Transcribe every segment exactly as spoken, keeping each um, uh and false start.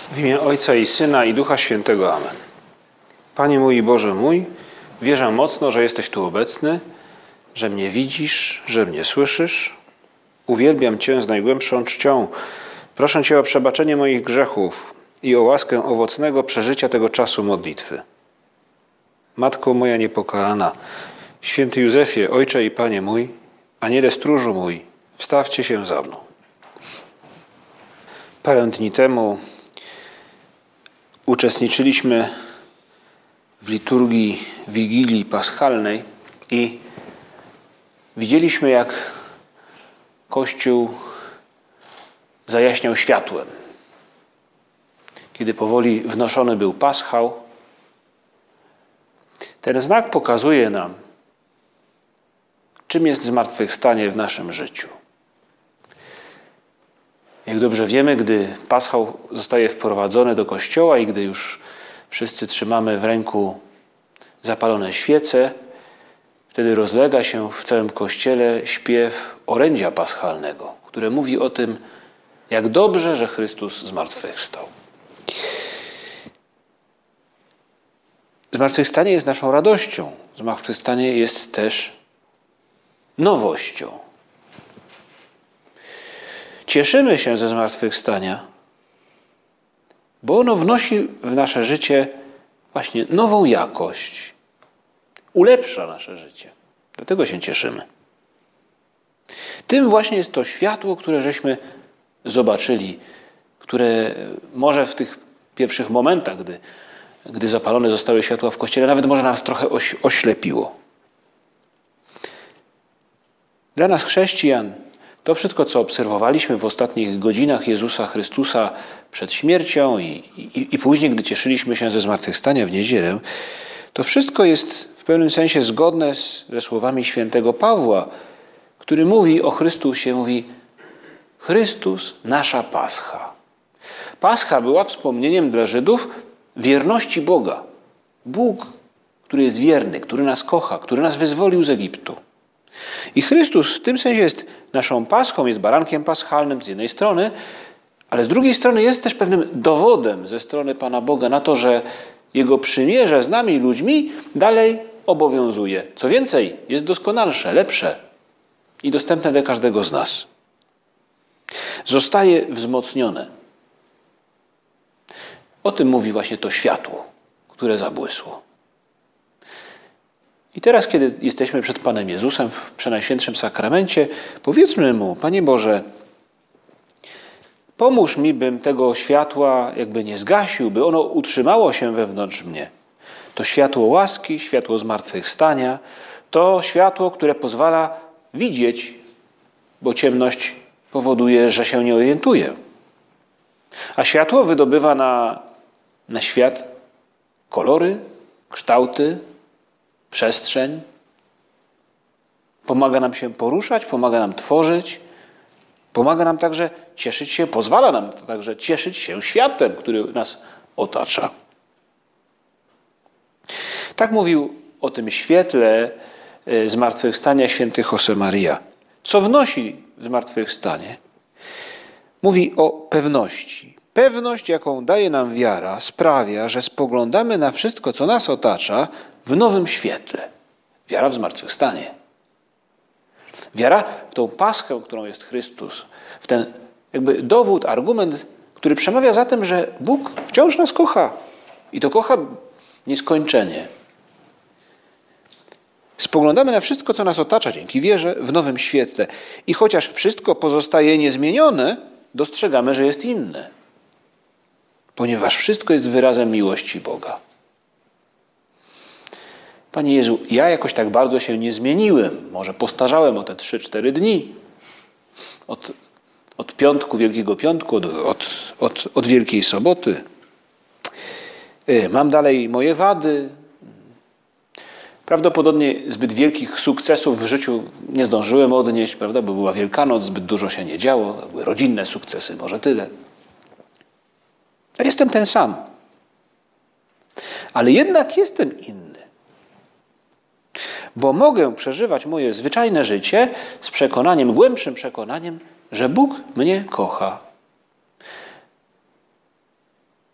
W imię Ojca i Syna i Ducha Świętego. Amen. Panie mój i Boże mój, wierzę mocno, że jesteś tu obecny, że mnie widzisz, że mnie słyszysz. Uwielbiam Cię z najgłębszą czcią. Proszę Cię o przebaczenie moich grzechów i o łaskę owocnego przeżycia tego czasu modlitwy. Matko moja niepokalana, święty Józefie, Ojcze i Panie mój, Aniele stróżu mój, wstawcie się za mną. Parę dni temu uczestniczyliśmy w liturgii Wigilii Paschalnej i widzieliśmy, jak Kościół zajaśniał światłem. Kiedy powoli wnoszony był paschał, ten znak pokazuje nam, czym jest zmartwychwstanie w naszym życiu. Jak dobrze wiemy, gdy paschał zostaje wprowadzony do kościoła i gdy już wszyscy trzymamy w ręku zapalone świece, wtedy rozlega się w całym kościele śpiew orędzia paschalnego, które mówi o tym, jak dobrze, że Chrystus zmartwychwstał. Zmartwychwstanie jest naszą radością. Zmartwychwstanie jest też nowością. Cieszymy się ze zmartwychwstania, bo ono wnosi w nasze życie właśnie nową jakość. Ulepsza nasze życie. Dlatego się cieszymy. Tym właśnie jest to światło, które żeśmy zobaczyli, które może w tych pierwszych momentach, gdy, gdy zapalone zostały światła w kościele, nawet może nas trochę oś, oślepiło. Dla nas chrześcijan to wszystko, co obserwowaliśmy w ostatnich godzinach Jezusa Chrystusa przed śmiercią i, i, i później, gdy cieszyliśmy się ze zmartwychwstania w niedzielę, to wszystko jest w pewnym sensie zgodne z, ze słowami świętego Pawła, który mówi o Chrystusie, mówi: Chrystus, nasza Pascha. Pascha była wspomnieniem dla Żydów wierności Boga. Bóg, który jest wierny, który nas kocha, który nas wyzwolił z Egiptu. I Chrystus w tym sensie jest naszą Paschą, jest barankiem paschalnym z jednej strony, ale z drugiej strony jest też pewnym dowodem ze strony Pana Boga na to, że Jego przymierze z nami, ludźmi, dalej obowiązuje. Co więcej, jest doskonalsze, lepsze i dostępne dla każdego z nas. Zostaje wzmocnione. O tym mówi właśnie to światło, które zabłysło. I teraz, kiedy jesteśmy przed Panem Jezusem w Przenajświętszym Sakramencie, powiedzmy Mu: Panie Boże, pomóż mi, bym tego światła jakby nie zgasił, by ono utrzymało się wewnątrz mnie. To światło łaski, światło zmartwychwstania, to światło, które pozwala widzieć, bo ciemność powoduje, że się nie orientuje. A światło wydobywa na, na świat kolory, kształty, przestrzeń. Pomaga nam się poruszać, pomaga nam tworzyć, pomaga nam także cieszyć się, pozwala nam także cieszyć się światem, który nas otacza. Tak mówił o tym świetle zmartwychwstania święty Josemaria. Co wnosi zmartwychwstanie? Mówi o pewności. Pewność, jaką daje nam wiara, sprawia, że spoglądamy na wszystko, co nas otacza, w nowym świetle. Wiara w zmartwychwstanie. Wiara w tą Paschę, którą jest Chrystus, w ten jakby dowód, argument, który przemawia za tym, że Bóg wciąż nas kocha. I to kocha nieskończenie. Spoglądamy na wszystko, co nas otacza dzięki wierze w nowym świetle. I chociaż wszystko pozostaje niezmienione, dostrzegamy, że jest inne. Ponieważ wszystko jest wyrazem miłości Boga. Panie Jezu, ja jakoś tak bardzo się nie zmieniłem. Może postarzałem o te trzy cztery dni. Od, od piątku, Wielkiego Piątku, od, od, od, od Wielkiej Soboty. Mam dalej moje wady. Prawdopodobnie zbyt wielkich sukcesów w życiu nie zdążyłem odnieść, prawda? Bo była Wielkanoc, zbyt dużo się nie działo. Były rodzinne sukcesy, może tyle. A jestem ten sam. Ale jednak jestem inny. Bo mogę przeżywać moje zwyczajne życie z przekonaniem, głębszym przekonaniem, że Bóg mnie kocha.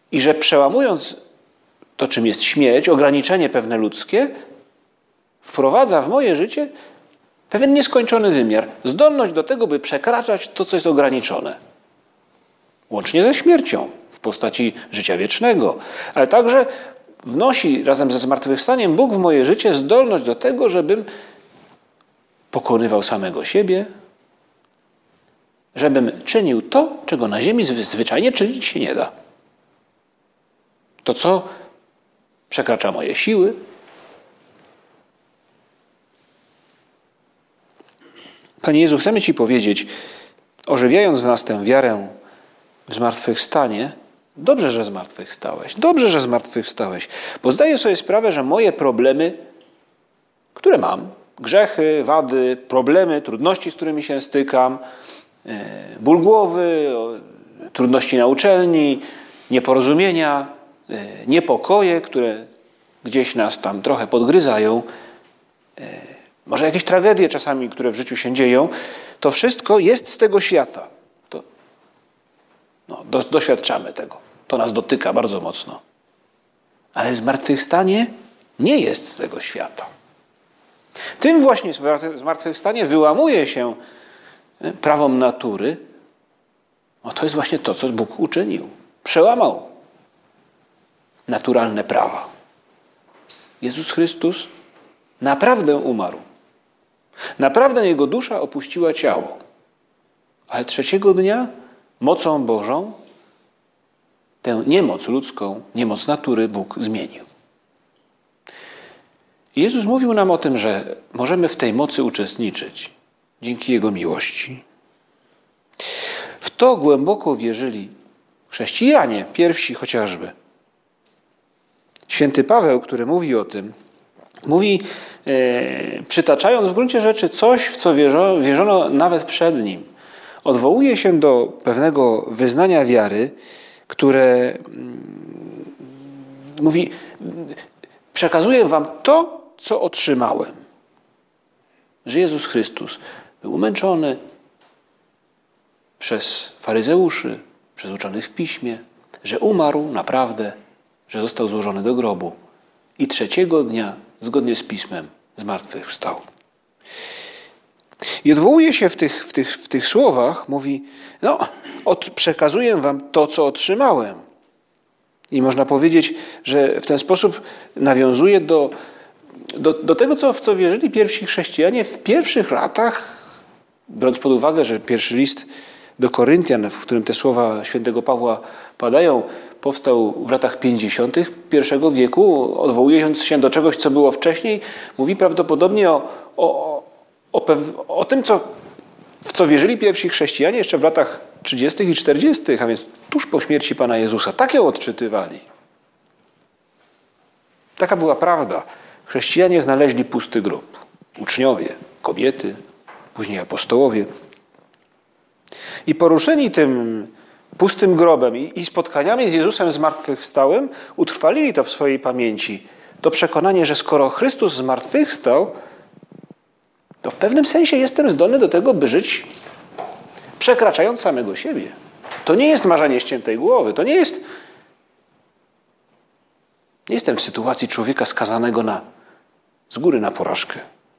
I że przełamując to, czym jest śmierć, ograniczenie pewne ludzkie, wprowadza w moje życie pewien nieskończony wymiar. Zdolność do tego, by przekraczać to, co jest ograniczone. Łącznie ze śmiercią w postaci życia wiecznego. Ale także wnosi razem ze zmartwychwstaniem Bóg w moje życie zdolność do tego, żebym pokonywał samego siebie, żebym czynił to, czego na ziemi zwyczajnie czynić się nie da. To, co przekracza moje siły. Panie Jezu, chcemy Ci powiedzieć, ożywiając w nas tę wiarę w zmartwychwstanie, dobrze, że zmartwychwstałeś, dobrze, że zmartwychwstałeś, bo zdaję sobie sprawę, że moje problemy, które mam, grzechy, wady, problemy, trudności, z którymi się stykam, ból głowy, trudności na uczelni, nieporozumienia, niepokoje, które gdzieś nas tam trochę podgryzają, może jakieś tragedie czasami, które w życiu się dzieją, to wszystko jest z tego świata. To, no, do, doświadczamy tego. To nas dotyka bardzo mocno. Ale zmartwychwstanie nie jest z tego świata. Tym właśnie zmartwychwstanie wyłamuje się prawom natury. No to jest właśnie to, co Bóg uczynił. Przełamał naturalne prawa. Jezus Chrystus naprawdę umarł. Naprawdę Jego dusza opuściła ciało. Ale trzeciego dnia mocą Bożą tę niemoc ludzką, niemoc natury Bóg zmienił. Jezus mówił nam o tym, że możemy w tej mocy uczestniczyć dzięki Jego miłości. W to głęboko wierzyli chrześcijanie, pierwsi chociażby. Święty Paweł, który mówi o tym, mówi, e, przytaczając w gruncie rzeczy coś, w co wierzono, wierzono nawet przed nim. Odwołuje się do pewnego wyznania wiary, które mm, mówi, przekazuję wam to, co otrzymałem. Że Jezus Chrystus był umęczony przez faryzeuszy, przez uczonych w piśmie, że umarł naprawdę, że został złożony do grobu i trzeciego dnia, zgodnie z Pismem, zmartwychwstał. I odwołuje się w tych, w tych, w tych słowach, mówi, no, od, przekazuję wam to, co otrzymałem. I można powiedzieć, że w ten sposób nawiązuje do, do, do tego, co, w co wierzyli pierwsi chrześcijanie w pierwszych latach, biorąc pod uwagę, że pierwszy list do Koryntian, w którym te słowa świętego Pawła padają, powstał w latach pięćdziesiątych pierwszego wieku, odwołując się do czegoś, co było wcześniej, mówi prawdopodobnie o, o, o, pew- o tym, co, w co wierzyli pierwsi chrześcijanie jeszcze w latach trzydziestych i czterdziestych, a więc tuż po śmierci Pana Jezusa. Tak ją odczytywali. Taka była prawda. Chrześcijanie znaleźli pusty grób. Uczniowie, kobiety, później apostołowie. I poruszeni tym pustym grobem i, i spotkaniami z Jezusem zmartwychwstałym, utrwalili to w swojej pamięci. To przekonanie, że skoro Chrystus zmartwychwstał, to w pewnym sensie jestem zdolny do tego, by żyć przekraczając samego siebie. To nie jest marzenie ściętej głowy. To nie jest... Nie jestem w sytuacji człowieka skazanego na, z góry na porażkę.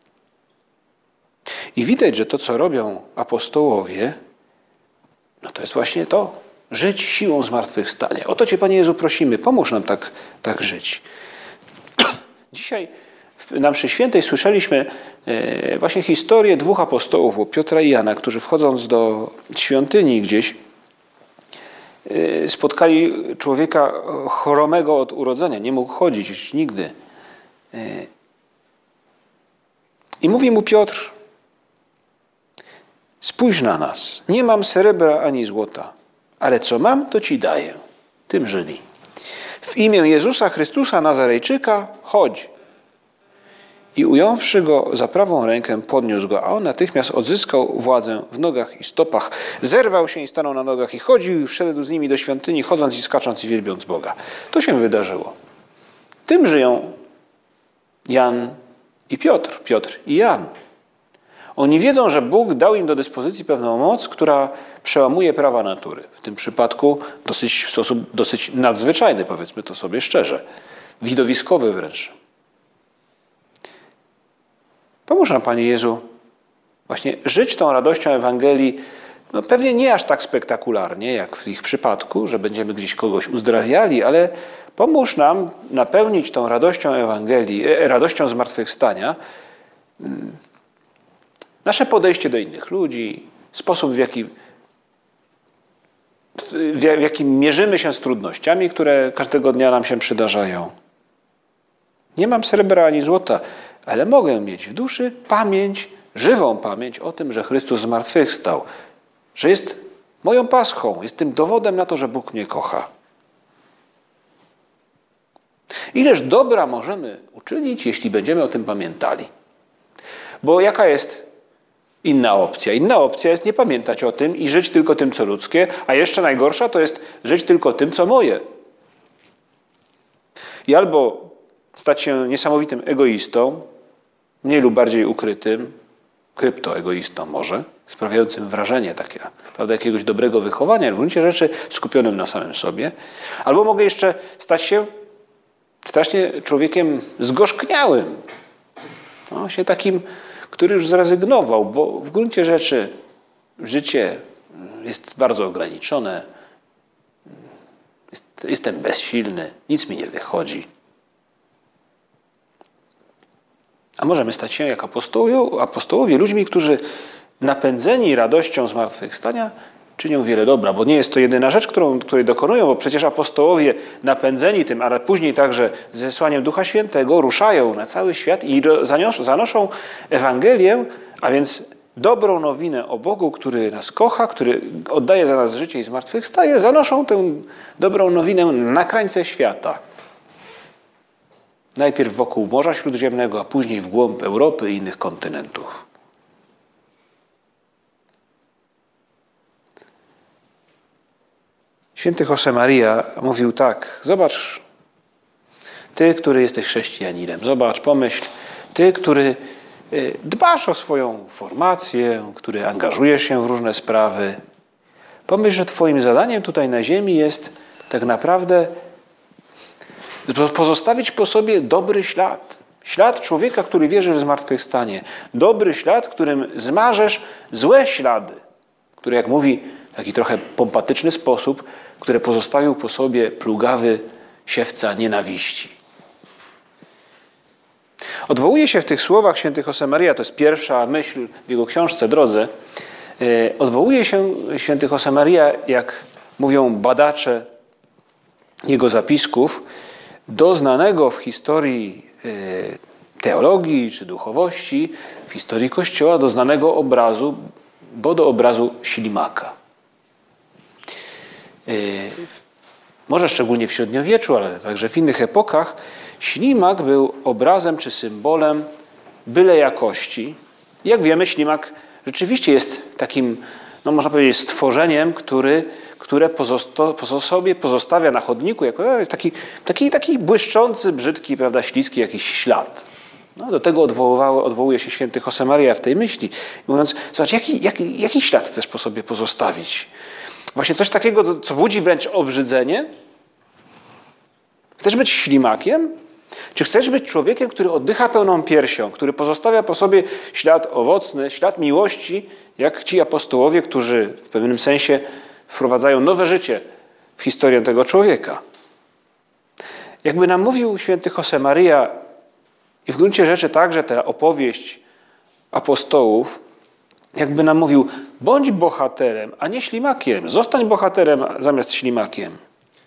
I widać, że to, co robią apostołowie, no to jest właśnie to. Żyć siłą zmartwychwstania. O to Cię, Panie Jezu, prosimy. Pomóż nam tak, tak żyć. Dzisiaj na mszy świętej słyszeliśmy właśnie historię dwóch apostołów, Piotra i Jana, którzy wchodząc do świątyni gdzieś spotkali człowieka chromego od urodzenia. Nie mógł chodzić już nigdy. I mówi mu Piotr, spójrz na nas. Nie mam srebra ani złota, ale co mam, to Ci daję. Tym żyli. W imię Jezusa Chrystusa Nazarejczyka chodź. I ująwszy go za prawą rękę, podniósł go, a on natychmiast odzyskał władzę w nogach i stopach. Zerwał się i stanął na nogach i chodził i wszedł z nimi do świątyni, chodząc i skacząc i wielbiąc Boga. To się wydarzyło. Tym żyją Jan i Piotr, Piotr i Jan. Oni wiedzą, że Bóg dał im do dyspozycji pewną moc, która przełamuje prawa natury. W tym przypadku dosyć, w sposób dosyć nadzwyczajny, powiedzmy to sobie szczerze. Widowiskowy wręcz. Pomóż nam, Panie Jezu, właśnie żyć tą radością Ewangelii, no pewnie nie aż tak spektakularnie, jak w ich przypadku, że będziemy gdzieś kogoś uzdrawiali, ale pomóż nam napełnić tą radością Ewangelii, radością zmartwychwstania nasze podejście do innych ludzi, sposób, w jaki, w jakim mierzymy się z trudnościami, które każdego dnia nam się przydarzają. Nie mam srebra ani złota, ale mogę mieć w duszy pamięć, żywą pamięć o tym, że Chrystus zmartwychwstał, że jest moją paschą, jest tym dowodem na to, że Bóg mnie kocha. Ileż dobra możemy uczynić, jeśli będziemy o tym pamiętali. Bo jaka jest inna opcja? Inna opcja jest nie pamiętać o tym i żyć tylko tym, co ludzkie, a jeszcze najgorsza to jest żyć tylko tym, co moje. I albo stać się niesamowitym egoistą, mniej lub bardziej ukrytym, kryptoegoistą może, sprawiającym wrażenie takie, prawda, jakiegoś dobrego wychowania, w gruncie rzeczy skupionym na samym sobie. Albo mogę jeszcze stać się strasznie człowiekiem zgorzkniałym, no, się takim, który już zrezygnował, bo w gruncie rzeczy życie jest bardzo ograniczone, jest, jestem bezsilny, nic mi nie wychodzi. A możemy stać się jak apostołowie, apostołowie ludźmi, którzy napędzeni radością zmartwychwstania czynią wiele dobra, bo nie jest to jedyna rzecz, którą, której dokonują, bo przecież apostołowie napędzeni tym, ale później także zesłaniem Ducha Świętego ruszają na cały świat i zanoszą Ewangelię, a więc dobrą nowinę o Bogu, który nas kocha, który oddaje za nas życie i zmartwychwstaje, zanoszą tę dobrą nowinę na krańce świata. Najpierw wokół Morza Śródziemnego, a później w głąb Europy i innych kontynentów. Święty Josemaria mówił tak: zobacz, ty, który jesteś chrześcijaninem, zobacz, pomyśl, ty, który dbasz o swoją formację, który angażujesz się w różne sprawy, pomyśl, że twoim zadaniem tutaj na ziemi jest tak naprawdę pozostawić po sobie dobry ślad. Ślad człowieka, który wierzy w zmartwychwstanie. Dobry ślad, którym zmażesz złe ślady, które, jak mówi w taki trochę pompatyczny sposób, które pozostawił po sobie plugawy siewca nienawiści. Odwołuje się w tych słowach święty Josemaria, to jest pierwsza myśl w jego książce Drodze, odwołuje się święty Josemaria, jak mówią badacze jego zapisków, do znanego w historii teologii czy duchowości, w historii Kościoła, do znanego obrazu, bo do obrazu ślimaka. Może szczególnie w średniowieczu, ale także w innych epokach, ślimak był obrazem czy symbolem byle jakości. Jak wiemy, ślimak rzeczywiście jest takim, no można powiedzieć, stworzeniem, który, które pozosta- po sobie pozostawia na chodniku, jako jest taki, taki, taki błyszczący, brzydki, prawda, śliski jakiś ślad. No, do tego odwołuje się święty Josemaria w tej myśli, mówiąc: zobacz, jaki, jaki, jaki ślad chcesz po sobie pozostawić? Właśnie coś takiego, co budzi wręcz obrzydzenie? Chcesz być ślimakiem? Czy chcesz być człowiekiem, który oddycha pełną piersią, który pozostawia po sobie ślad owocny, ślad miłości, jak ci apostołowie, którzy w pewnym sensie wprowadzają nowe życie w historię tego człowieka? Jakby nam mówił święty Josemaria, i w gruncie rzeczy także ta opowieść apostołów, jakby nam mówił: bądź bohaterem, a nie ślimakiem. Zostań bohaterem zamiast ślimakiem.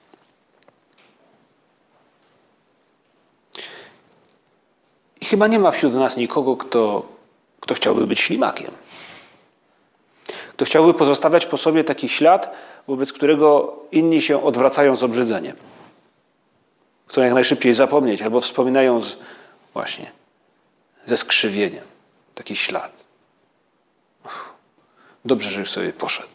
I chyba nie ma wśród nas nikogo, kto, kto chciałby być ślimakiem. Kto chciałby pozostawiać po sobie taki ślad, wobec którego inni się odwracają z obrzydzeniem. Chcą jak najszybciej zapomnieć albo wspominają z, właśnie ze skrzywieniem taki ślad. Uff, dobrze, że już sobie poszedł.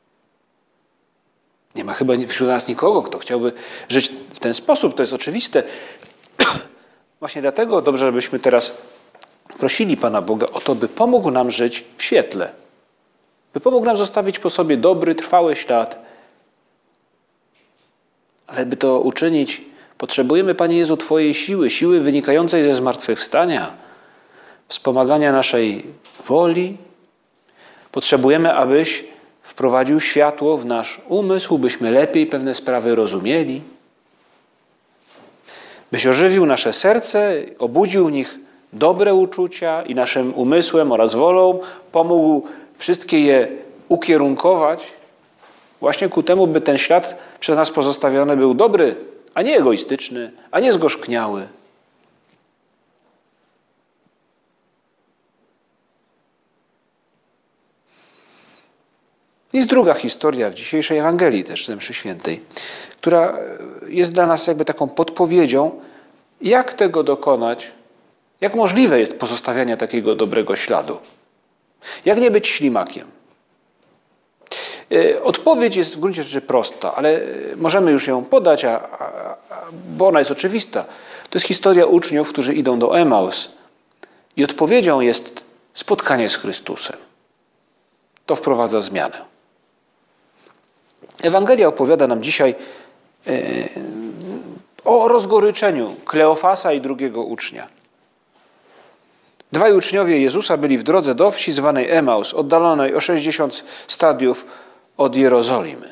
Nie ma chyba wśród nas nikogo, kto chciałby żyć w ten sposób. To jest oczywiste. Właśnie dlatego dobrze, żebyśmy teraz prosili Pana Boga o to, by pomógł nam żyć w świetle, by pomógł nam zostawić po sobie dobry, trwały ślad. Ale by to uczynić, potrzebujemy, Panie Jezu, Twojej siły, siły wynikającej ze zmartwychwstania, wspomagania naszej woli. Potrzebujemy, abyś wprowadził światło w nasz umysł, byśmy lepiej pewne sprawy rozumieli, byś ożywił nasze serce, obudził w nich dobre uczucia i naszym umysłem oraz wolą pomógł wszystkie je ukierunkować właśnie ku temu, by ten świat przez nas pozostawiony był dobry, a nie egoistyczny, a nie zgorzkniały. Jest druga historia w dzisiejszej Ewangelii też ze mszy świętej, która jest dla nas jakby taką podpowiedzią, jak tego dokonać, jak możliwe jest pozostawianie takiego dobrego śladu. Jak nie być ślimakiem. Odpowiedź jest w gruncie rzeczy prosta, ale możemy już ją podać, a, a, bo ona jest oczywista. To jest historia uczniów, którzy idą do Emaus i odpowiedzią jest spotkanie z Chrystusem. To wprowadza zmianę. Ewangelia opowiada nam dzisiaj e, o rozgoryczeniu Kleofasa i drugiego ucznia. Dwaj uczniowie Jezusa byli w drodze do wsi zwanej Emaus, oddalonej o sześćdziesiąt stadiów od Jerozolimy.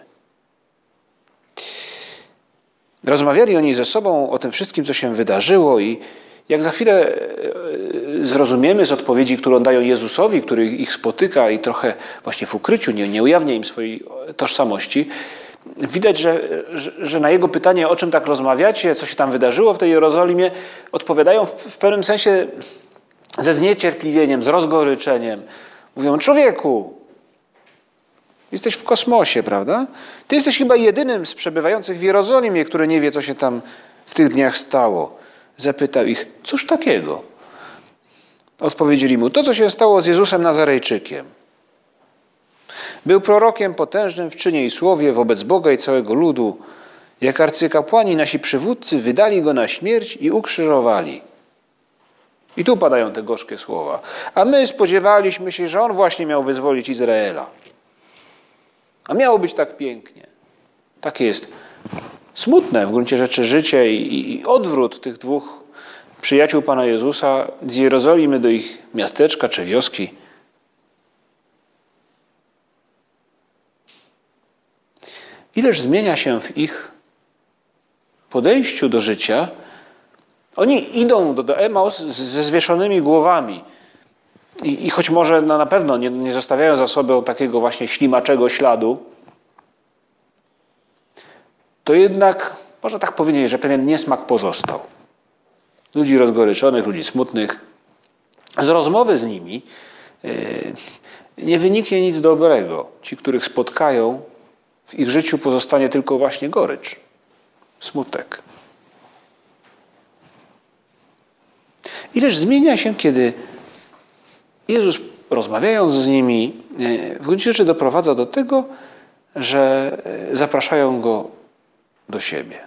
Rozmawiali oni ze sobą o tym wszystkim, co się wydarzyło i jak za chwilę zrozumiemy z odpowiedzi, którą dają Jezusowi, który ich spotyka i trochę właśnie w ukryciu nie, nie ujawnia im swojej tożsamości, widać, że, że, że na jego pytanie, o czym tak rozmawiacie, co się tam wydarzyło w tej Jerozolimie, odpowiadają w, w pewnym sensie ze zniecierpliwieniem, z rozgoryczeniem. Mówią: człowieku, jesteś w kosmosie, prawda? Ty jesteś chyba jedynym z przebywających w Jerozolimie, który nie wie, co się tam w tych dniach stało. Zapytał ich: cóż takiego? Odpowiedzieli mu: to, co się stało z Jezusem Nazarejczykiem. Był prorokiem potężnym w czynie i słowie wobec Boga i całego ludu. Jak arcykapłani nasi przywódcy wydali go na śmierć i ukrzyżowali. I tu padają te gorzkie słowa. A my spodziewaliśmy się, że on właśnie miał wyzwolić Izraela. A miało być tak pięknie. Takie jest smutne w gruncie rzeczy życie i, i odwrót tych dwóch przyjaciół Pana Jezusa z Jerozolimy do ich miasteczka czy wioski. Ileż zmienia się w ich podejściu do życia. Oni idą do, do Emaus ze zwieszonymi głowami i, i choć może no, na pewno nie, nie zostawiają za sobą takiego właśnie ślimaczego śladu, to jednak można tak powiedzieć, że pewien niesmak pozostał. Ludzi rozgoryczonych, ludzi smutnych. Z rozmowy z nimi yy, nie wyniknie nic dobrego. Ci, których spotkają, w ich życiu pozostanie tylko właśnie gorycz, smutek. Ileż zmienia się, kiedy Jezus, rozmawiając z nimi, w gruncie rzeczy doprowadza do tego, że zapraszają Go do siebie.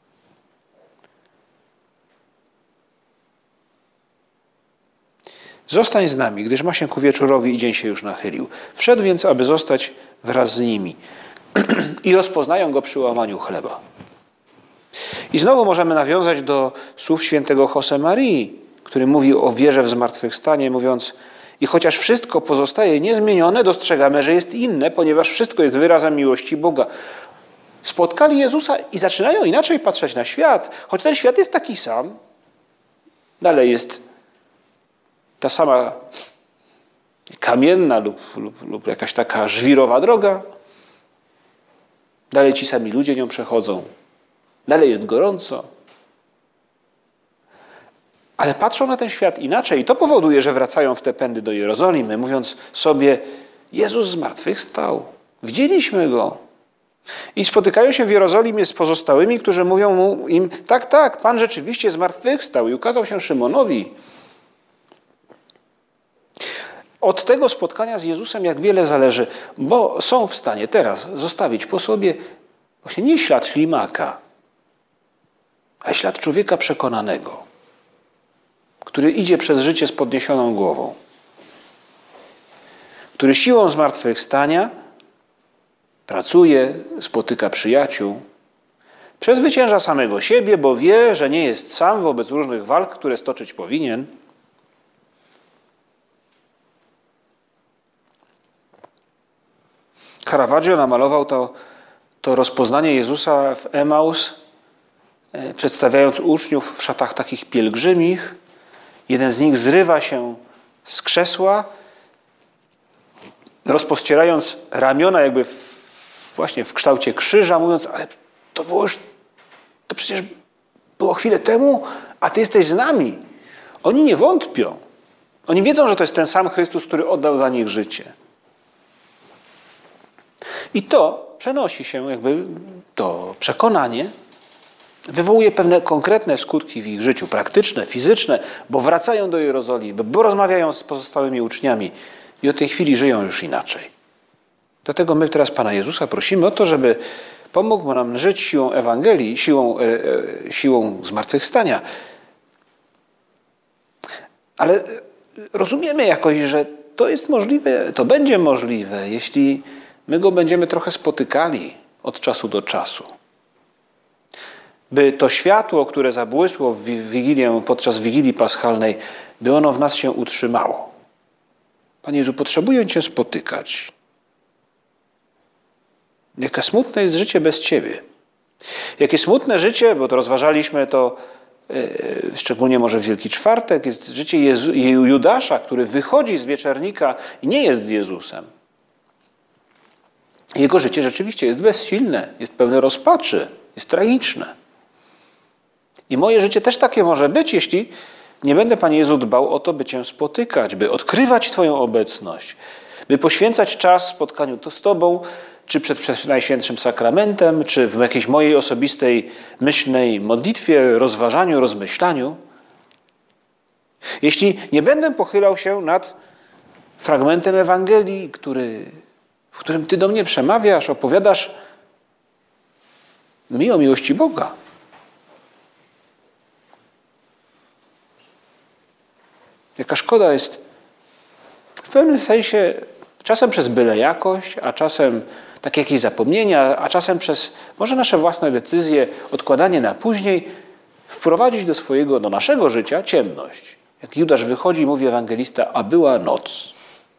Zostań z nami, gdyż ma się ku wieczorowi i dzień się już nachylił. Wszedł więc, aby zostać wraz z nimi. I rozpoznają Go przy łamaniu chleba. I znowu możemy nawiązać do słów świętego Josemarii, który mówi o wierze w zmartwychwstanie, mówiąc: i chociaż wszystko pozostaje niezmienione, dostrzegamy, że jest inne, ponieważ wszystko jest wyrazem miłości Boga. Spotkali Jezusa i zaczynają inaczej patrzeć na świat. Choć ten świat jest taki sam, dalej jest ta sama kamienna lub, lub, lub jakaś taka żwirowa droga. Dalej ci sami ludzie nią przechodzą. Dalej jest gorąco. Ale patrzą na ten świat inaczej i to powoduje, że wracają w te pędy do Jerozolimy, mówiąc sobie: Jezus zmartwychwstał. Widzieliśmy Go. I spotykają się w Jerozolimie z pozostałymi, którzy mówią mu im: tak, tak, Pan rzeczywiście zmartwychwstał i ukazał się Szymonowi. Od tego spotkania z Jezusem jak wiele zależy, bo są w stanie teraz zostawić po sobie właśnie nie ślad ślimaka, a ślad człowieka przekonanego, który idzie przez życie z podniesioną głową, który siłą zmartwychwstania pracuje, spotyka przyjaciół, przezwycięża samego siebie, bo wie, że nie jest sam wobec różnych walk, które stoczyć powinien. Caravaggio namalował to, to rozpoznanie Jezusa w Emaus, e, przedstawiając uczniów w szatach takich pielgrzymich. Jeden z nich zrywa się z krzesła, rozpościerając ramiona jakby w, właśnie w kształcie krzyża, mówiąc, ale to było już, to przecież było chwilę temu, a Ty jesteś z nami. Oni nie wątpią. Oni wiedzą, że to jest ten sam Chrystus, który oddał za nich życie. I to przenosi się, jakby to przekonanie wywołuje pewne konkretne skutki w ich życiu, praktyczne, fizyczne, bo wracają do Jerozolimy, bo rozmawiają z pozostałymi uczniami i od tej chwili żyją już inaczej. Dlatego my teraz Pana Jezusa prosimy o to, żeby pomógł nam żyć siłą Ewangelii, siłą, e, siłą zmartwychwstania. Ale rozumiemy jakoś, że to jest możliwe, to będzie możliwe, jeśli my Go będziemy trochę spotykali od czasu do czasu. By to światło, które zabłysło w Wigilię, podczas Wigilii Paschalnej, by ono w nas się utrzymało. Panie Jezu, potrzebuję Cię spotykać. Jakie smutne jest życie bez Ciebie. Jakie smutne życie, bo to rozważaliśmy to yy, szczególnie może w Wielki Czwartek, jest życie Jezu, Judasza, który wychodzi z wieczernika i nie jest z Jezusem. Jego życie rzeczywiście jest bezsilne, jest pełne rozpaczy, jest tragiczne. I moje życie też takie może być, jeśli nie będę, Panie Jezu, dbał o to, by Cię spotykać, by odkrywać Twoją obecność, by poświęcać czas spotkaniu to z Tobą, czy przed, przed Najświętszym Sakramentem, czy w jakiejś mojej osobistej, myślnej modlitwie, rozważaniu, rozmyślaniu. Jeśli nie będę pochylał się nad fragmentem Ewangelii, który, w którym Ty do mnie przemawiasz, opowiadasz mi o miłości Boga. Jaka szkoda jest w pewnym sensie czasem przez byle jakość, a czasem takie jakieś zapomnienia, a czasem przez może nasze własne decyzje, odkładanie na później, wprowadzić do swojego, do naszego życia ciemność. Jak Judasz wychodzi, mówi ewangelista, a była noc.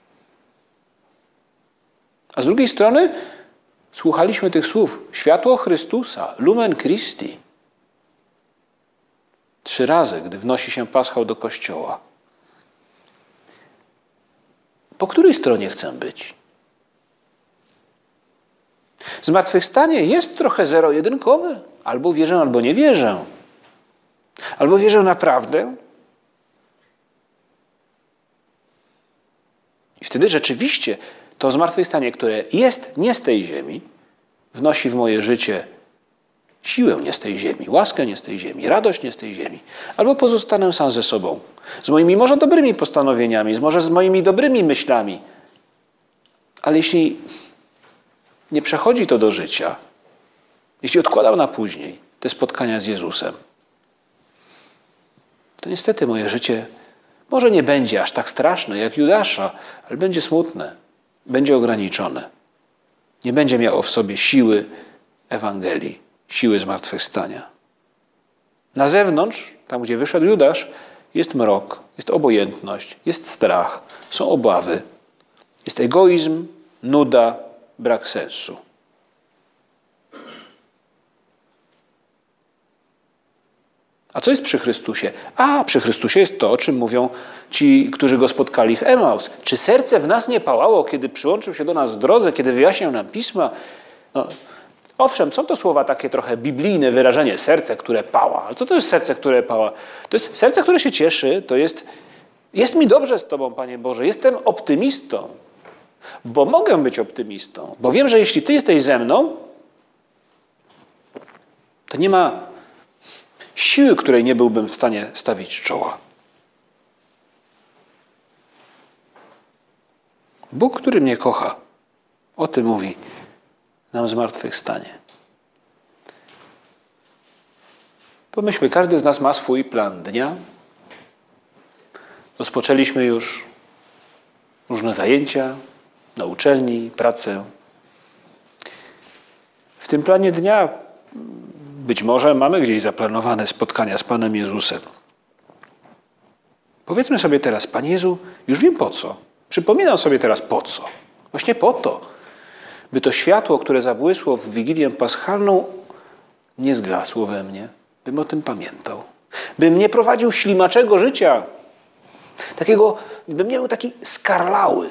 A z drugiej strony słuchaliśmy tych słów. Światło Chrystusa, lumen Christi. Trzy razy, gdy wnosi się paschał do kościoła. Po której stronie chcę być? Zmartwychwstanie jest trochę zero-jedynkowe. Albo wierzę, albo nie wierzę. Albo wierzę naprawdę. I wtedy rzeczywiście to zmartwychwstanie, które jest nie z tej ziemi, wnosi w moje życie siłę nie z tej ziemi, łaskę nie z tej ziemi, radość nie z tej ziemi. Albo pozostanę sam ze sobą, z moimi może dobrymi postanowieniami, może z moimi dobrymi myślami. Ale jeśli nie przechodzi to do życia, jeśli odkładam na później te spotkania z Jezusem, to niestety moje życie może nie będzie aż tak straszne jak Judasza, ale będzie smutne, będzie ograniczone. Nie będzie miało w sobie siły Ewangelii, siły zmartwychwstania. Na zewnątrz, tam gdzie wyszedł Judasz, jest mrok, jest obojętność, jest strach, są obawy, jest egoizm, nuda, brak sensu. A co jest przy Chrystusie? A, przy Chrystusie jest to, o czym mówią ci, którzy Go spotkali w Emaus. Czy serce w nas nie pałało, kiedy przyłączył się do nas w drodze, kiedy wyjaśniał nam Pisma? No, owszem, są to słowa takie trochę biblijne, wyrażenie serce, które pała. Ale co to jest serce, które pała? To jest serce, które się cieszy, to jest jest mi dobrze z Tobą, Panie Boże, jestem optymistą, bo mogę być optymistą, bo wiem, że jeśli Ty jesteś ze mną, to nie ma siły, której nie byłbym w stanie stawić czoła. Bóg, który mnie kocha, o tym mówi nam zmartwychwstanie. Pomyślmy, każdy z nas ma swój plan dnia, Rozpoczęliśmy już różne zajęcia na uczelni, pracę. W tym planie dnia być może mamy gdzieś zaplanowane spotkania z Panem Jezusem. Powiedzmy sobie teraz, Panie Jezu, już wiem po co. Przypominam sobie teraz po co. Właśnie po to, by to światło, które zabłysło w Wigilię Paschalną, nie zgasło we mnie, bym o tym pamiętał. Bym nie prowadził ślimaczego życia, takiego, bym nie był taki skarlały.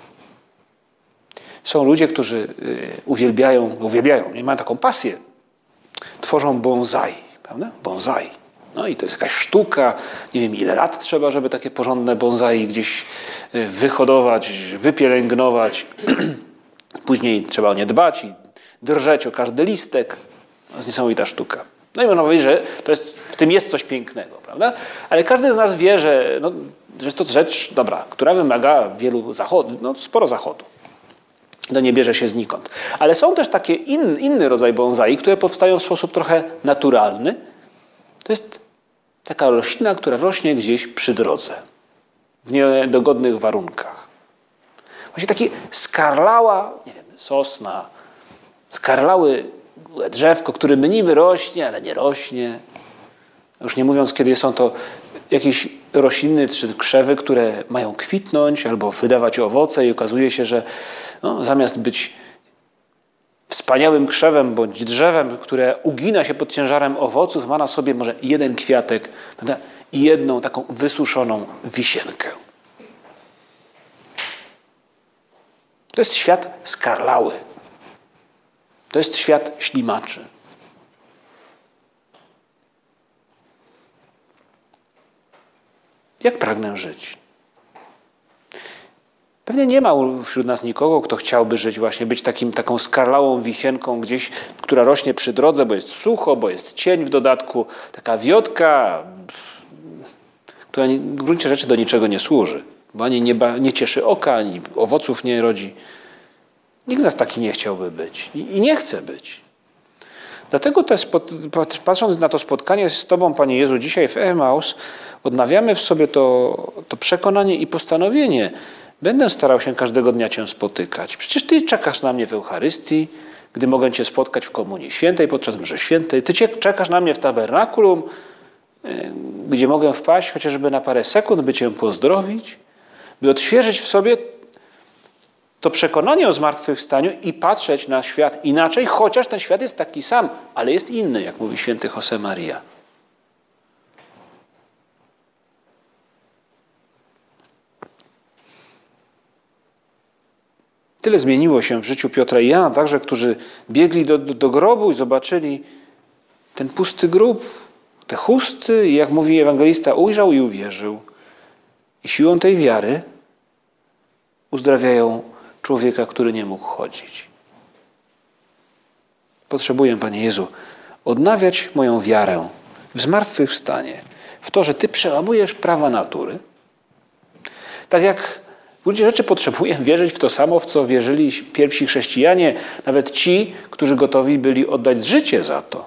Są ludzie, którzy uwielbiają, uwielbiają, nie mają taką pasję, tworzą bonsai, prawda? Bonsai. No i to jest jakaś sztuka, nie wiem ile lat trzeba, żeby takie porządne bonsai gdzieś wyhodować, wypielęgnować. Później trzeba o nie dbać i drżeć o każdy listek. To jest niesamowita sztuka. No i można powiedzieć, że to jest, w tym jest coś pięknego, prawda? Ale każdy z nas wie, że, no, że to rzecz, dobra, która wymaga wielu zachodów, no sporo zachodu. To nie bierze się znikąd. Ale są też takie in, inny rodzaj bonsai, które powstają w sposób trochę naturalny. To jest taka roślina, która rośnie gdzieś przy drodze, w niedogodnych warunkach. Właśnie takie skarlała, nie wiem, sosna, skarlały drzewko, które niby rośnie, ale nie rośnie. Już nie mówiąc, kiedy są to jakieś rośliny czy krzewy, które mają kwitnąć albo wydawać owoce i okazuje się, że no, zamiast być wspaniałym krzewem bądź drzewem, które ugina się pod ciężarem owoców, ma na sobie może jeden kwiatek, prawda? I jedną taką wysuszoną wisienkę. To jest świat skarlały. To jest świat ślimaczy. Jak pragnę żyć? Pewnie nie ma wśród nas nikogo, kto chciałby żyć właśnie, być takim, taką skarlałą wisienką gdzieś, która rośnie przy drodze, bo jest sucho, bo jest cień w dodatku, taka wiotka, która w gruncie rzeczy do niczego nie służy, bo ani nie, nie cieszy oka, ani owoców nie rodzi. Nikt z nas taki nie chciałby być i nie chce być. Dlatego też, patrząc na to spotkanie z Tobą, Panie Jezu, dzisiaj w Emaus, odnawiamy w sobie to, to przekonanie i postanowienie. Będę starał się każdego dnia Cię spotykać. Przecież Ty czekasz na mnie w Eucharystii, gdy mogę Cię spotkać w Komunii Świętej, podczas mszy świętej. Ty czekasz na mnie w tabernakulum, gdzie mogę wpaść chociażby na parę sekund, by Cię pozdrowić, by odświeżyć w sobie to przekonanie o zmartwychwstaniu i patrzeć na świat inaczej, chociaż ten świat jest taki sam, ale jest inny, jak mówi święty Josemaria. Tyle zmieniło się w życiu Piotra i Jana, także, którzy biegli do, do, do grobu i zobaczyli ten pusty grób, te chusty i jak mówi ewangelista, ujrzał i uwierzył. I siłą tej wiary uzdrawiają człowieka, który nie mógł chodzić. Potrzebuję, Panie Jezu, odnawiać moją wiarę w zmartwychwstanie, w to, że Ty przełamujesz prawa natury. Tak jak w gruncie rzeczy potrzebuję wierzyć w to samo, w co wierzyli pierwsi chrześcijanie, nawet ci, którzy gotowi byli oddać życie za to.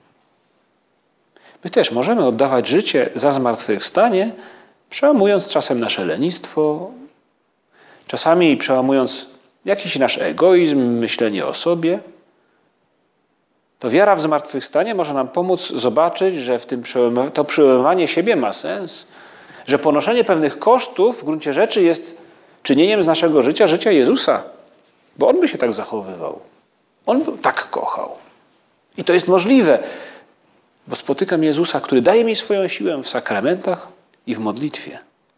My też możemy oddawać życie za zmartwychwstanie, przełamując czasem nasze lenistwo, czasami przełamując jakiś nasz egoizm, myślenie o sobie. To wiara w zmartwychwstanie może nam pomóc zobaczyć, że w tym to przełamywanie siebie ma sens, że ponoszenie pewnych kosztów w gruncie rzeczy jest czynieniem z naszego życia życia Jezusa, bo On by się tak zachowywał. On by tak kochał. I to jest możliwe, bo spotykam Jezusa, który daje mi swoją siłę w sakramentach i w modlitwie.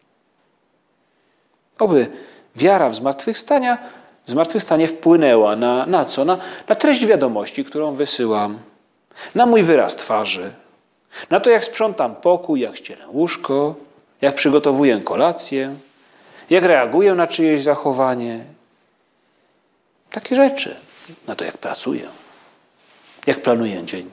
Oby wiara w zmartwychwstania, zmartwychwstanie wpłynęła na, na co? Na, na treść wiadomości, którą wysyłam, na mój wyraz twarzy, na to, jak sprzątam pokój, jak ścielę łóżko, jak przygotowuję kolację, jak reaguję na czyjeś zachowanie. Takie rzeczy. Na to, jak pracuję, jak planuję dzień.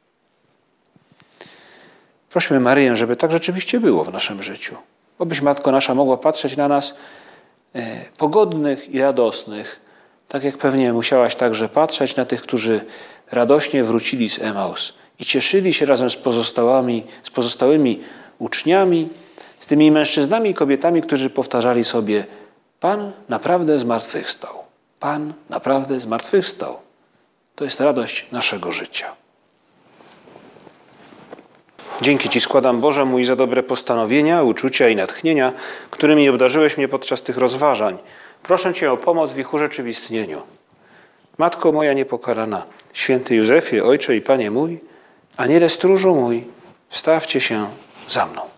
Prośmy Maryję, żeby tak rzeczywiście było w naszym życiu. Obyś Matko nasza mogła patrzeć na nas e, pogodnych i radosnych, tak jak pewnie musiałaś także patrzeć na tych, którzy radośnie wrócili z Emaus i cieszyli się razem z pozostałymi, z pozostałymi uczniami, z tymi mężczyznami i kobietami, którzy powtarzali sobie: Pan naprawdę zmartwychwstał. Pan naprawdę zmartwychwstał. To jest radość naszego życia. Dzięki Ci składam, Boże mój, za dobre postanowienia, uczucia i natchnienia, którymi obdarzyłeś mnie podczas tych rozważań. Proszę Cię o pomoc w ich urzeczywistnieniu. Matko moja niepokalana, święty Józefie, Ojcze i Panie mój, Aniele stróżu mój, wstawcie się za mną.